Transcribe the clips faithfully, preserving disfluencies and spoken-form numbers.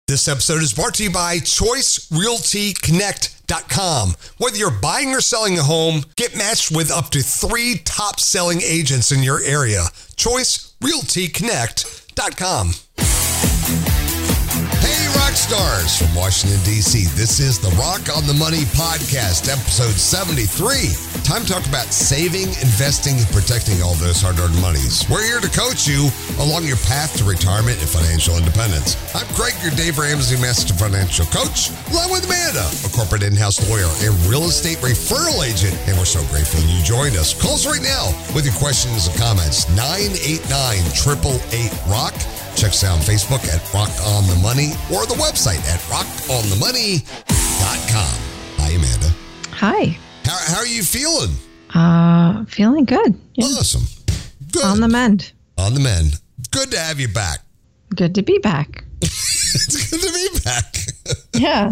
This episode is brought to you by Choice Realty Connect dot com. Whether you're buying or selling a home, get matched with up to three top selling agents in your area. Choice Realty Connect dot com. Hey, rock stars from Washington, D C. This is the Rock on the Money podcast, episode seventy-three. Time to talk about saving, investing, and protecting all those hard-earned monies. We're here to coach you along your path to retirement and financial independence. I'm Craig, your Dave Ramsey Master Financial Coach, along with Amanda, a corporate in-house lawyer and real estate referral agent. And we're so grateful you joined us. Call us right now with your questions and comments. nine eight nine, eight eight eight, ROCK. Check us out on Facebook at Rock on the Money or the website at rock on the money dot com. Hi, Amanda. Hi. How, how are you feeling? Uh, feeling good. Yeah. Awesome. Good. On the mend. On the mend. Good to have you back. Good to be back. It's good to be back. Yeah.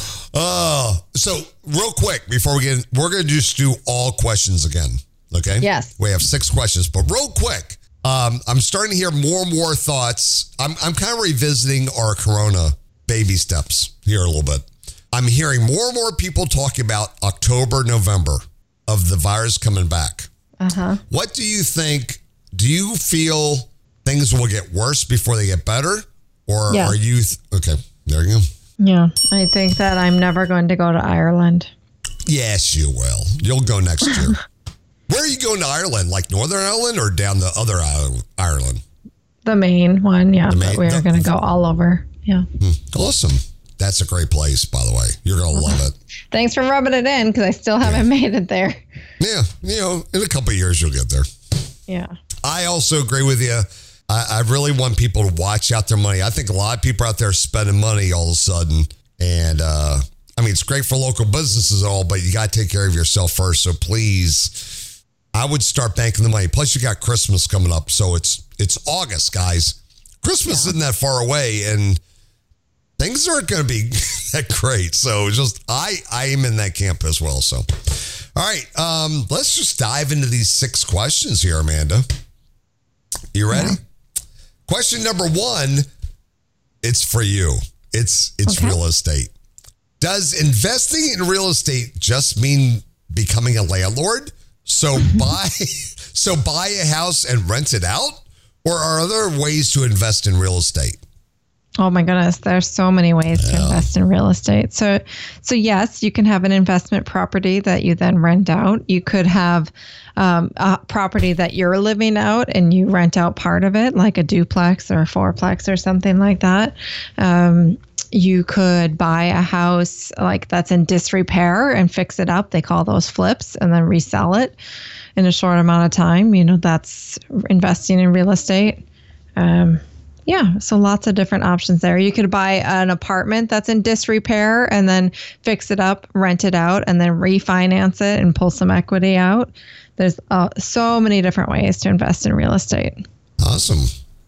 Uh, so real quick, before we get in, we're going to just do all questions again. Okay? Yes. We have six questions, but real quick, um, I'm starting to hear more and more thoughts. I'm, I'm kind of revisiting our Corona baby steps here a little bit. I'm hearing more and more people talking about October, November of the virus coming back. Uh-huh. What do you think? Do you feel things will get worse before they get better? Or Yeah. are you... Th- okay, there you go. Yeah. I think that I'm never going to go to Ireland. Yes, you will. You'll go next year. Where are you going to Ireland? Like Northern Ireland or down the other Ireland? The main one, yeah. The main- but we are the- going to go all over. Yeah. Awesome. That's a great place, by the way. You're going to love it. Thanks for rubbing it in because I still haven't made it there. Yeah, you know, in a couple of years, you'll get there. Yeah. I also agree with you. I, I really want people to watch out their money. I think a lot of people out there spending money all of a sudden. And, uh, I mean, it's great for local businesses and all, but you got to take care of yourself first. So please, I would start banking the money. Plus, you got Christmas coming up. So it's it's August, guys. Christmas Yeah. isn't that far away. And things aren't going to be that great. So just, I, I am in that camp as well. So, all right, um, let's just dive into these six questions here, Amanda. You ready? Yeah. Question number one, it's for you. It's, it's Okay. real estate. Does investing in real estate just mean becoming a landlord? So buy, so buy a house and rent it out? Or are there ways to invest in real estate? Oh my goodness, there's so many ways to Yeah. invest in real estate. So, so yes, you can have an investment property that you then rent out. You could have um, a property that you're living out and you rent out part of it, like a duplex or a fourplex or something like that. Um, you could buy a house like that's in disrepair and fix it up. They call those flips, and then resell it in a short amount of time. You know, that's investing in real estate. Um, Yeah, so lots of different options there. You could buy an apartment that's in disrepair and then fix it up, rent it out, and then refinance it and pull some equity out. There's uh, so many different ways to invest in real estate. Awesome.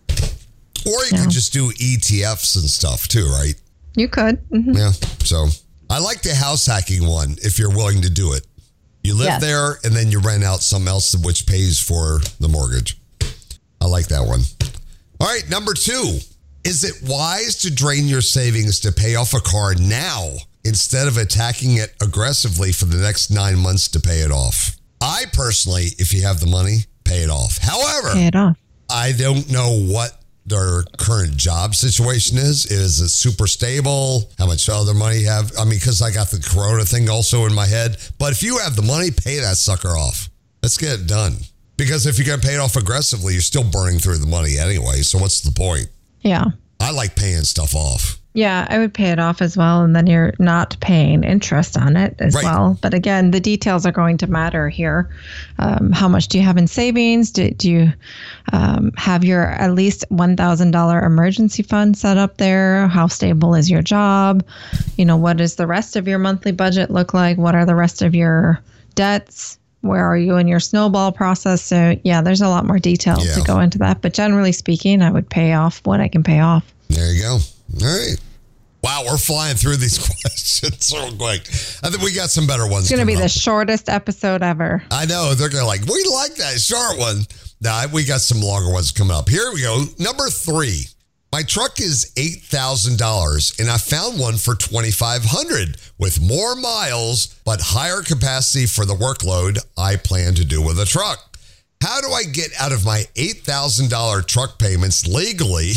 Or you Yeah. could just do E T Fs and stuff too, right? You could. Mhm. Yeah. So I like the house hacking one if you're willing to do it. You live Yes. there and then you rent out something else which pays for the mortgage. I like that one. All right, number two. Is it wise to drain your savings to pay off a car now instead of attacking it aggressively for the next nine months to pay it off? I personally, if you have the money, pay it off. However, Pay it off. I don't know what their current job situation is. Is it super stable? How much other money you have? I mean, because I got the Corona thing also in my head. But if you have the money, pay that sucker off. Let's get it done. Because if you're going to pay it off aggressively, you're still burning through the money anyway. So what's the point? Yeah. I like paying stuff off. Yeah, I would pay it off as well. And then you're not paying interest on it as Right. well. But again, the details are going to matter here. Um, how much do you have in savings? Do, do you um, have your at least one thousand dollars emergency fund set up there? How stable is your job? You know, what does the rest of your monthly budget look like? What are the rest of your debts? Where are you in your snowball process? So yeah, there's a lot more detail Yeah. to go into that. But generally speaking, I would pay off what I can pay off. There you go. All right. Wow, we're flying through these questions so quick. I think we got some better ones. It's going to be coming the up. shortest episode ever. I know. They're going to like, we like that short one. Nah, we got some longer ones coming up. Here we go. Number three. My truck is eight thousand dollars and I found one for twenty-five hundred dollars with more miles, but higher capacity for the workload I plan to do with a truck. How do I get out of my eight thousand dollars truck payments legally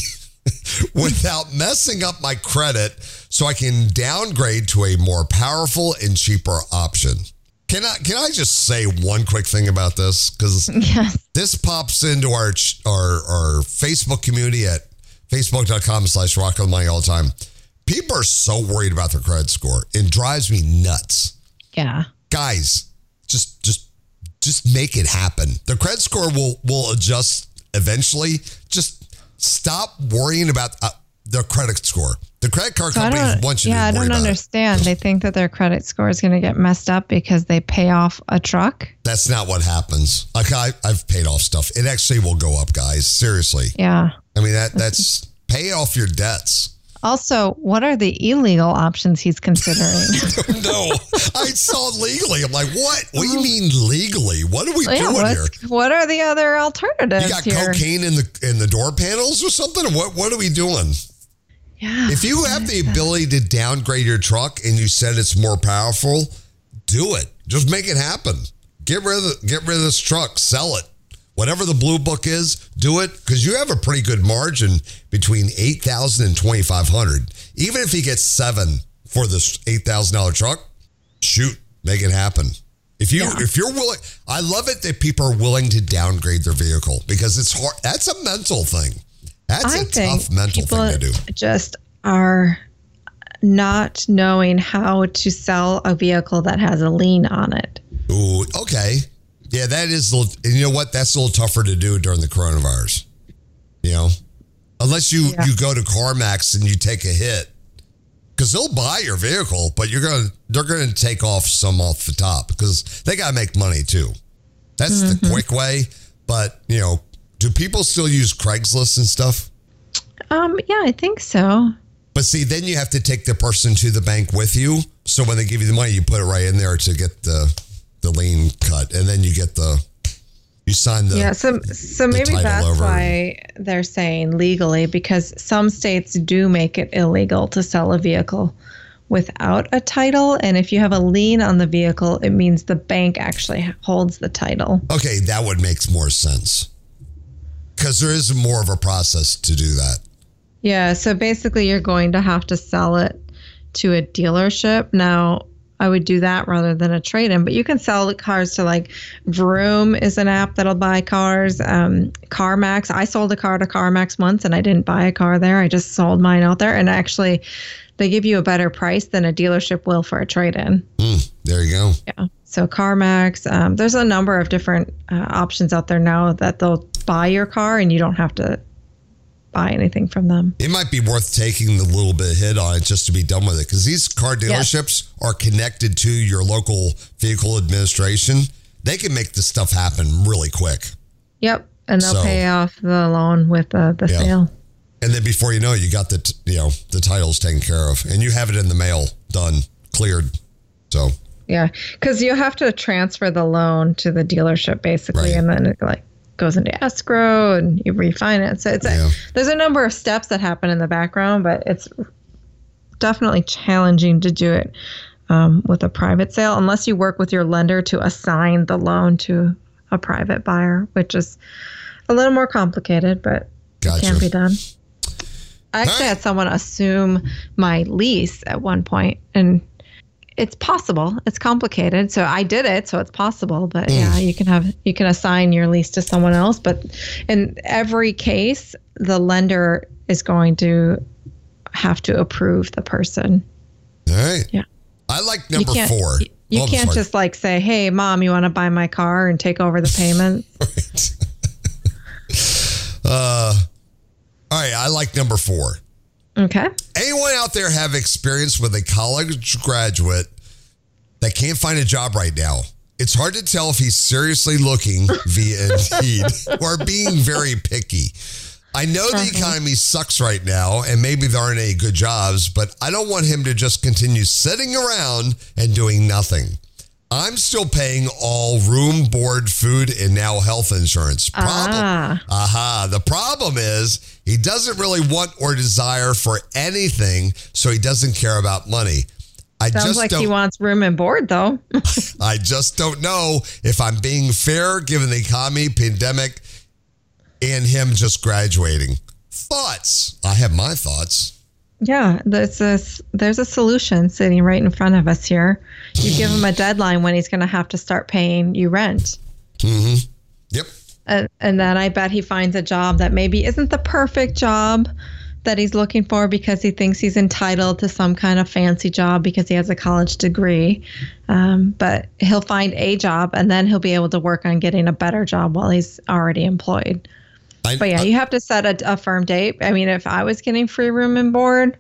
without messing up my credit so I can downgrade to a more powerful and cheaper option? Can I can I just say one quick thing about this? Because yes. This pops into our, our, our Facebook community at facebook.com slash rock on the money all the time. People are so worried about their credit score. It drives me nuts. Yeah. Guys, just just just make it happen. The credit score will will adjust eventually. Just stop worrying about uh, the credit score. The credit card so companies want you yeah, to worry I don't about understand. it. They think that their credit score is going to get messed up because they pay off a truck. That's not what happens. Like I, I've paid off stuff. It actually will go up, guys. Seriously. Yeah. I mean, that that's pay off your debts. Also, what are the illegal options he's considering? No, I saw legally. I'm like, what? What do you mean legally? What are we yeah, doing here? What are the other alternatives? You got here? cocaine in the in the door panels or something? What what are we doing? Yeah. If you have the ability to downgrade your truck and you said it's more powerful, do it. Just make it happen. Get rid of the, get rid of this truck. Sell it. Whatever the blue book is, do it, because you have a pretty good margin between eight thousand dollars and twenty-five hundred dollars. Even if he gets seven for this eight thousand dollars truck, shoot, make it happen. If you yeah. if you're willing, I love it that people are willing to downgrade their vehicle because it's hard. That's a mental thing. That's I a tough mental thing to do. Just are not knowing how to sell a vehicle that has a lien on it. Ooh, okay. Yeah, that is, a little, and you know what? That's a little tougher to do during the coronavirus. You know, unless you, yeah. you go to CarMax and you take a hit, because they'll buy your vehicle, but you're gonna they're gonna take off some off the top because they gotta make money too. That's mm-hmm. the quick way. But you know, do people still use Craigslist and stuff? Um, yeah, I think so. But see, then you have to take the person to the bank with you. So when they give you the money, you put it right in there to get the the lien cut, and then you get the you sign the yeah. So so maybe that's over. Why they're saying legally, because some states do make it illegal to sell a vehicle without a title, and if you have a lien on the vehicle, it means the bank actually holds the title. Okay, that would make more sense because there is more of a process to do that. Yeah. So basically, you're going to have to sell it to a dealership now. I would do that rather than a trade-in, but you can sell cars to like Vroom is an app that'll buy cars. Um, CarMax. I sold a car to CarMax once and I didn't buy a car there. I just sold mine out there, and actually they give you a better price than a dealership will for a trade-in. Mm, there you go. Yeah. So CarMax, um, there's a number of different uh, options out there now that they'll buy your car and you don't have to buy anything from them. It might be worth taking the little bit of hit on it just to be done with it, because these car dealerships yes. are connected to your local vehicle administration. They can make this stuff happen really quick. Yep, and they'll so, pay off the loan with uh, the yeah. sale. And then before you know it, you got the t- you know the titles taken care of, and you have it in the mail, done, cleared. So yeah, because you have to transfer the loan to the dealership basically, right. and then it like goes into escrow and you refinance. So it's yeah. a, there's a number of steps that happen in the background, but it's definitely challenging to do it um, with a private sale unless you work with your lender to assign the loan to a private buyer, which is a little more complicated, but gotcha. It can be done. I actually had someone assume my lease at one point, and it's possible. It's complicated. So I did it, so it's possible. But mm. yeah, you can have you can assign your lease to someone else. But in every case, the lender is going to have to approve the person. All right. Yeah. I like number you four. You, you oh, can't just like say, "Hey, mom, you want to buy my car and take over the payment?" Right. uh, all right. I like number four. Okay. Anyone out there have experience with a college graduate that can't find a job right now? It's hard to tell if he's seriously looking via Indeed or being very picky. I know the uh-huh. economy sucks right now and maybe there aren't any good jobs, but I don't want him to just continue sitting around and doing nothing. I'm still paying all room, board, food, and now health insurance. Problem. Ah. Aha. The problem is He doesn't really want or desire for anything, so he doesn't care about money. I Sounds just like don't, he wants room and board, though. I just don't know if I'm being fair given the economy, pandemic, and him just graduating. Thoughts? I have my thoughts. Yeah, there's a, there's a solution sitting right in front of us here. You give him a deadline when he's going to have to start paying you rent. Mm-hmm. Yep. And, and then I bet he finds a job that maybe isn't the perfect job that he's looking for because he thinks he's entitled to some kind of fancy job because he has a college degree. Um, but he'll find a job and then he'll be able to work on getting a better job while he's already employed. I, but yeah, I, you have to set a, a firm date. I mean, if I was getting free room and board,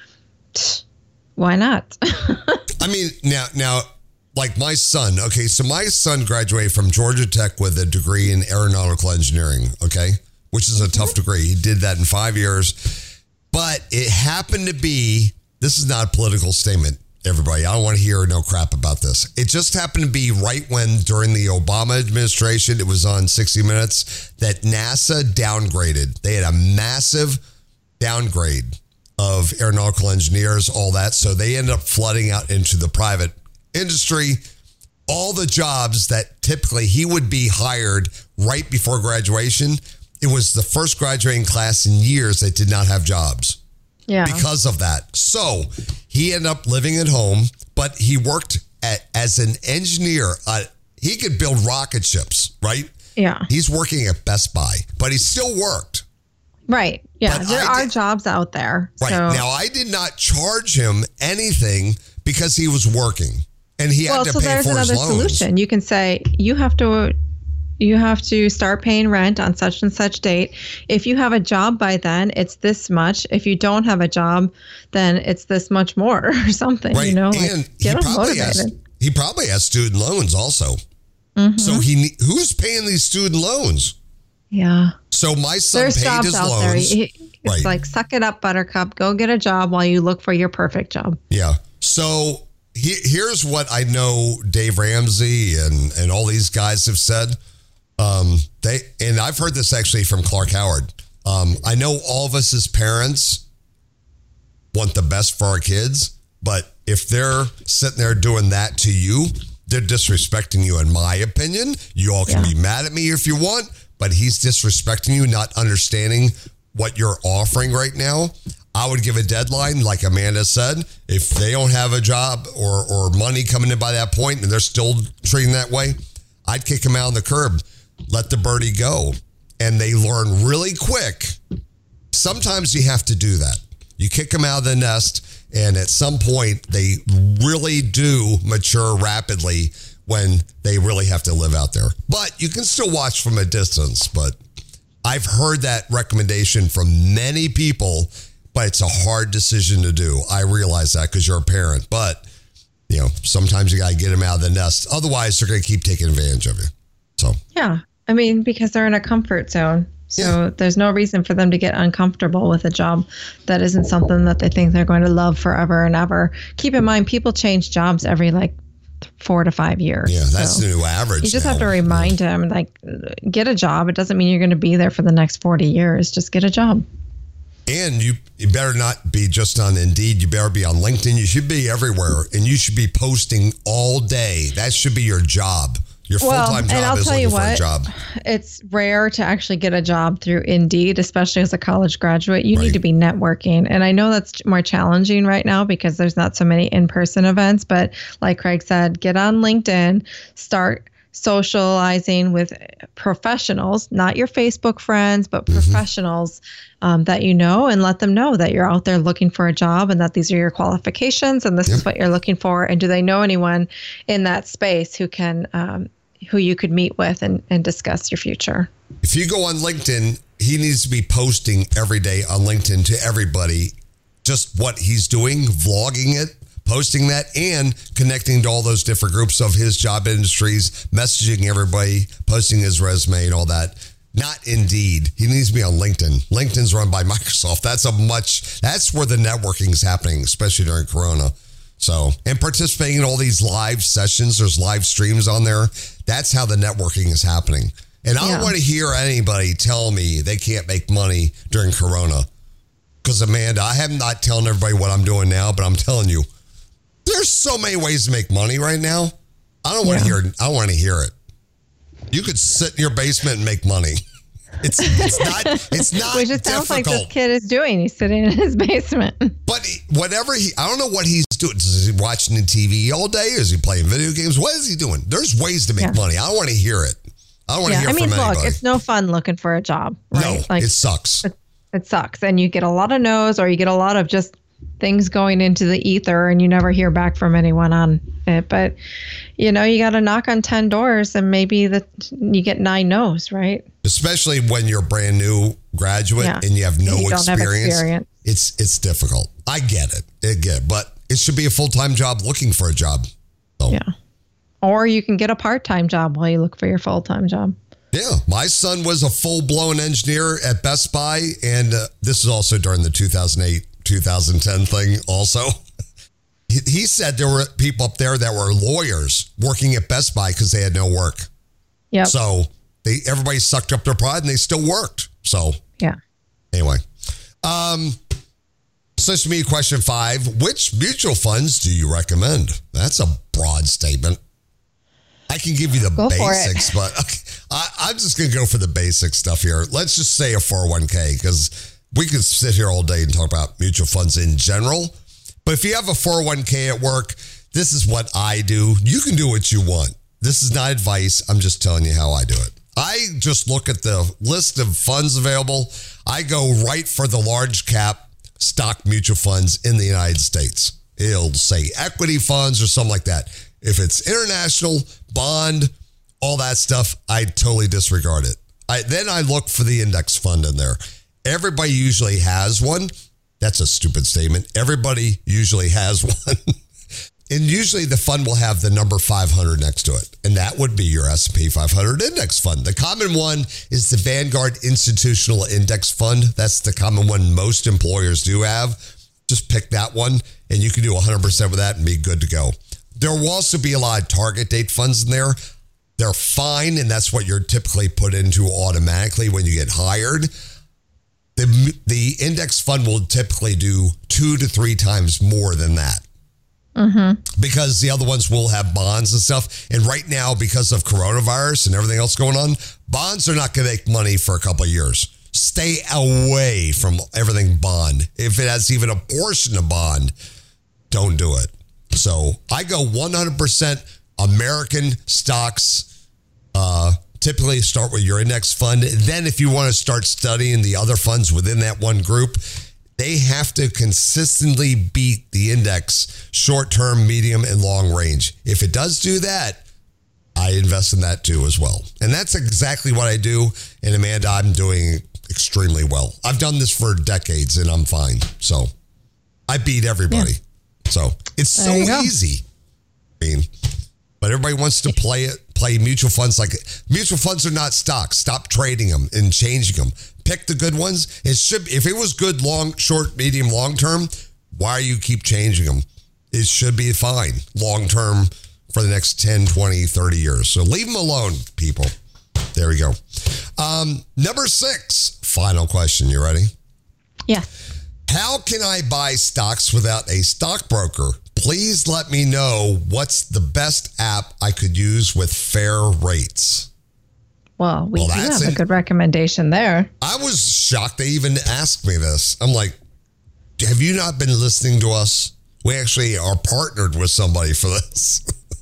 why not? I mean, now, now, like my son, okay, so my son graduated from Georgia Tech with a degree in aeronautical engineering, okay, which is a tough degree. He did that in five years, but it happened to be, this is not a political statement, everybody. I don't want to hear no crap about this. It just happened to be right when, during the Obama administration, it was on sixty minutes, that NASA downgraded. They had a massive downgrade of aeronautical engineers, all that. So they ended up flooding out into the private industry. All the jobs that typically he would be hired right before graduation, it was the first graduating class in years that did not have jobs. Yeah. Because of that. So he ended up living at home, but he worked at, as an engineer. Uh, he could build rocket ships, right? Yeah. He's working at Best Buy, but he still worked. Right. Yeah. But there I are did, jobs out there. Right. So. Now, I did not charge him anything because he was working and he well, had to so pay there's for his another loans. solution. You can say you have to you have to start paying rent on such and such date. If you have a job by then, it's this much. If you don't have a job, then it's this much more or something. Right. You know, and like, he get them probably has motivated. he probably has student loans also. Mm-hmm. So he who's paying these student loans? Yeah. So my son There's paid jobs his out loans. there. It's right. like, suck it up, buttercup. Go get a job while you look for your perfect job. Yeah. So he, here's what I know Dave Ramsey and, and all these guys have said. Um, they and I've heard this actually from Clark Howard. Um, I know all of us as parents want the best for our kids, but if they're sitting there doing that to you, they're disrespecting you, in my opinion. You all can Yeah. be mad at me if you want, but he's disrespecting you, not understanding what you're offering right now. I would give a deadline, like Amanda said. If they don't have a job or, or money coming in by that point and they're still treating that way, I'd kick them out on the curb, let the birdie go. And they learn really quick. Sometimes you have to do that. You kick them out of the nest, and at some point, they really do mature rapidly when they really have to live out there. But you can still watch from a distance. But I've heard that recommendation from many people, but it's a hard decision to do. I realize that because you're a parent. But, you know, sometimes you got to get them out of the nest. Otherwise, they're going to keep taking advantage of you. So yeah, I mean, because they're in a comfort zone. So yeah. There's no reason for them to get uncomfortable with a job that isn't something that they think they're going to love forever and ever. Keep in mind, people change jobs every like four to five years. Yeah, that's so the new average. You just now. have to remind yeah. them, like, get a job. It doesn't mean you're going to be there for the next forty years. Just get a job. And you, you better not be just on Indeed. You better be on LinkedIn. You should be everywhere. And you should be posting all day. That should be your job. Your well, full-time and job I'll is tell looking you for what, a job. It's rare to actually get a job through Indeed, especially as a college graduate. You right. need to be networking. And I know that's more challenging right now because there's not so many in-person events. But like Craig said, get on LinkedIn, start socializing with professionals, not your Facebook friends, but mm-hmm. professionals um, that you know, and let them know that you're out there looking for a job and that these are your qualifications and this yep. is what you're looking for. And do they know anyone in that space who can, um, who you could meet with and, and discuss your future? If you go on LinkedIn, he needs to be posting every day on LinkedIn to everybody just what he's doing, vlogging it, posting that, and connecting to all those different groups of his job industries, messaging everybody, posting his resume and all that. Not Indeed. He needs to be on LinkedIn. LinkedIn's run by Microsoft. That's a much, that's where the networking is happening, especially during Corona. So, and participating in all these live sessions, there's live streams on there. That's how the networking is happening. And I Yeah. don't want to hear anybody tell me they can't make money during Corona. Because, Amanda, I am not telling everybody what I'm doing now, but I'm telling you, there's so many ways to make money right now. I don't want to Yeah. hear I want to hear it. You could sit in your basement and make money. It's it's not it's not Which it sounds difficult. like this kid is doing. He's sitting in his basement. But he- whatever he, I don't know what he's doing. Is he watching the T V all day? Is he playing video games? What is he doing? There's ways to make Yeah. money. I don't want to hear it. I don't want to Yeah, hear I mean, from look, anybody. it's no fun looking for a job, right? No, it sucks. It, it sucks, and you get a lot of no's, or you get a lot of just things going into the ether, and you never hear back from anyone on it. But you know, you got to knock on ten doors, and maybe the you get nine no's, right? Especially when you're a brand new graduate Yeah. and you have no You don't have experience. experience. It's it's difficult. I get it. I get it. But it should be a full-time job looking for a job. So, Yeah. Or you can get a part-time job while you look for your full-time job. yeah. My son was a full-blown engineer at Best Buy. And uh, this is also during the two thousand eight, two thousand ten thing also. He, he said there were people up there that were lawyers working at Best Buy because they had no work. Yep. So they everybody sucked up their pride and they still worked. So Yeah. anyway, um, social media question five: which mutual funds do you recommend? That's a broad statement. I can give you the Go for it. basics, but okay, I, I'm just going to go for the basic stuff here. Let's just say a four oh one k because we could sit here all day and talk about mutual funds in general. But if you have a four oh one k at work, this is what I do. You can do what you want. This is not advice. I'm just telling you how I do it. I just look at the list of funds available. I go right for the large cap stock mutual funds in the United States. It'll say equity funds or something like that. If it's international, bond, all that stuff, I totally disregard it. I, then I look for the index fund in there. Everybody usually has one. That's a stupid statement. Everybody usually has one. And usually the fund will have the number five hundred next to it. And that would be your S and P five hundred index fund. The common one is the Vanguard Institutional Index Fund. That's the common one most employers do have. Just pick that one and you can do one hundred percent with that and be good to go. There will also be a lot of target date funds in there. They're fine, and that's what you're typically put into automatically when you get hired. The, the index fund will typically do two to three times more than that. Mm-hmm. Because the other ones will have bonds and stuff. And right now, because of coronavirus and everything else going on, bonds are not going to make money for a couple of years. Stay away from everything bond. If it has even a portion of bond, don't do it. So I go one hundred percent American stocks. Uh, typically start with your index fund. Then if you want to start studying the other funds within that one group, they have to consistently beat the index short-term, medium, and long range. If it does do that, I invest in that too as well. And that's exactly what I do. And Amanda, I'm doing extremely well. I've done this for decades and I'm fine. So I beat everybody. Yeah. So it's so easy. I mean, but everybody wants to play it, play mutual funds like mutual funds are not stocks. Stop trading them and changing them. Pick the good ones. It should, if it was good, long, short, medium, long term, why you keep changing them? It should be fine long term for the next ten, twenty, thirty years. So leave them alone, people. There we go. Um, number six, final question. You ready? Yeah. How can I buy stocks without a stockbroker? Please let me know what's the best app I could use with fair rates. Well, we well, do have it. a good recommendation there. I was shocked they even asked me this. I'm like, have you not been listening to us? We actually are partnered with somebody for this.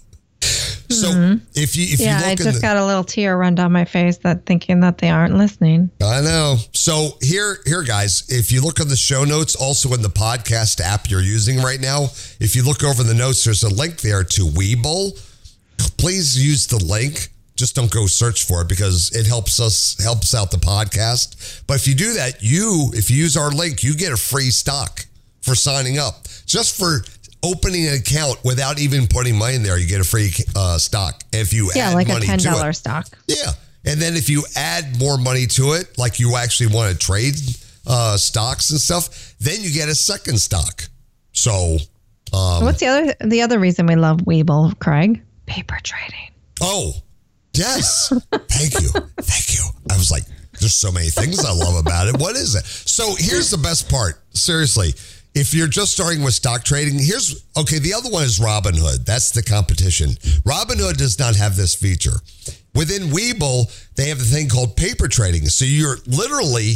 So mm-hmm. if you if yeah, you look I just the, got a little tear run down my face that thinking that they aren't listening. I know. So here, here, guys, if you look on the show notes, also in the podcast app you're using right now, if you look over the notes, there's a link there to Webull. Please use the link. Just don't go search for it because it helps us, helps out the podcast. But if you do that, you, if you use our link, you get a free stock for signing up. Just for opening an account without even putting money in there, you get a free uh, stock. If you yeah, add like money a ten dollars to it, stock. Yeah. And then if you add more money to it, like you actually want to trade uh, stocks and stuff, then you get a second stock. So um, what's the other the other reason we love Webull, Craig? Paper trading. Oh, Yes. Thank you. Thank you. I was like, there's so many things I love about it. What is it? So here's the best part. Seriously, if you're just starting with stock trading, here's, okay, the other one is Robinhood. That's the competition. Robinhood does not have this feature. Within Webull, they have a thing called paper trading. So you're literally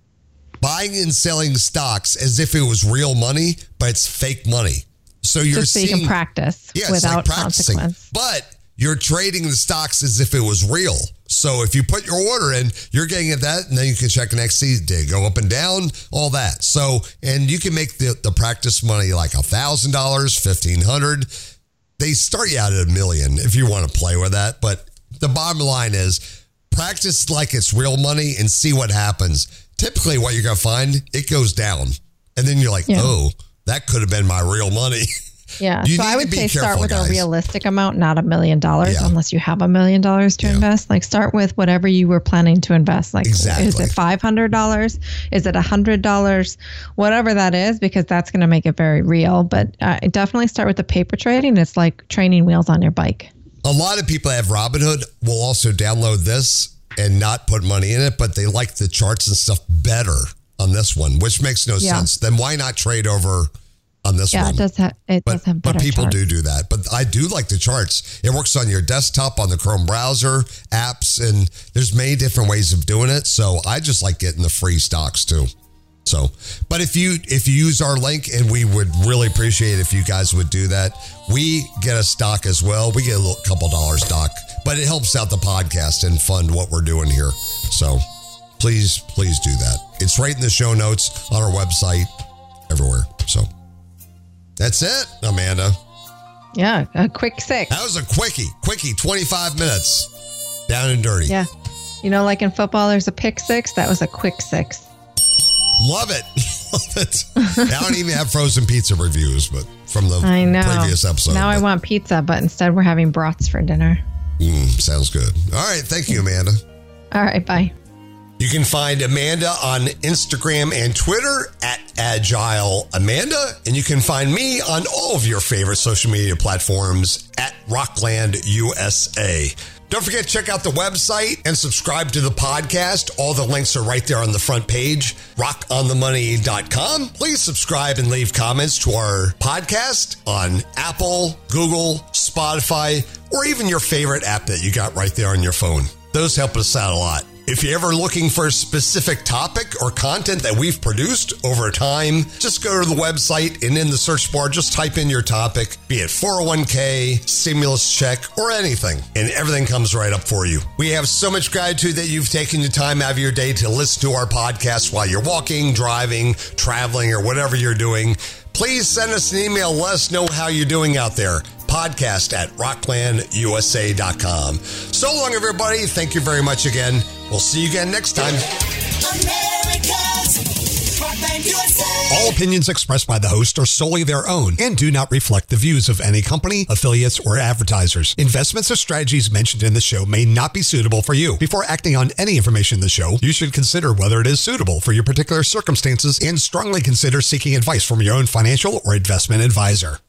buying and selling stocks as if it was real money, but it's fake money. So you're Just so seeing, you can practice yeah, without like practicing, consequence. but you're trading the stocks as if it was real. So if you put your order in, you're getting at that, and then you can check the next season. Did it go up and down? All that. So, and you can make the, the practice money like one thousand dollars, fifteen hundred dollars. They start you out at a million if you want to play with that. But the bottom line is practice like it's real money and see what happens. Typically what you're going to find, it goes down. And then you're like, yeah. oh, that could have been my real money. Yeah. You so I would say careful, start with guys. a realistic amount, not a million dollars, Yeah. unless you have a million dollars to Yeah. invest. Like start with whatever you were planning to invest. Like, Exactly. is it five hundred dollars? Is it one hundred dollars? Whatever that is, because that's going to make it very real. But uh, definitely start with the paper trading. It's like training wheels on your bike. A lot of people that have Robinhood will also download this and not put money in it, but they like the charts and stuff better on this one, which makes no Yeah. sense. Then why not trade over on this Yeah, one? it does have it But, does have better but people charts. do do that. But I do like the charts. It works on your desktop, on the Chrome browser, apps, and there's many different ways of doing it. So I just like getting the free stocks too. So, but if you if you use our link, and we would really appreciate if you guys would do that, we get a stock as well. We get a little couple dollars stock, but it helps out the podcast and fund what we're doing here. So please, please do that. It's right in the show notes on our website, everywhere. So that's it, Amanda. Yeah, a quick six. That was a quickie, quickie, twenty-five minutes, down and dirty. Yeah. You know, like in football, there's a pick six. That was a quick six. Love it. Love it. I don't even have frozen pizza reviews, but from the I know. previous episode. Now but, I want pizza, but instead we're having brats for dinner. Mm, sounds good. All right. Thank you, Amanda. All right, bye. You can find Amanda on Instagram and Twitter at Agile Amanda. And you can find me on all of your favorite social media platforms at Rockland U S A. Don't forget to check out the website and subscribe to the podcast. All the links are right there on the front page, rock on the money dot com. Please subscribe and leave comments to our podcast on Apple, Google, Spotify, or even your favorite app that you got right there on your phone. Those help us out a lot. If you're ever looking for a specific topic or content that we've produced over time, just go to the website and in the search bar, just type in your topic, be it four oh one k, stimulus check, or anything, and everything comes right up for you. We have so much gratitude that you've taken the time out of your day to listen to our podcast while you're walking, driving, traveling, or whatever you're doing. Please send us an email. Let us know how you're doing out there. Podcast at rockland u s a dot com. So long, everybody. Thank you very much again. We'll see you again next time. America's Rockland U S A. All opinions expressed by the host are solely their own and do not reflect the views of any company, affiliates, or advertisers. Investments or strategies mentioned in the show may not be suitable for you. Before acting on any information in the show, you should consider whether it is suitable for your particular circumstances and strongly consider seeking advice from your own financial or investment advisor.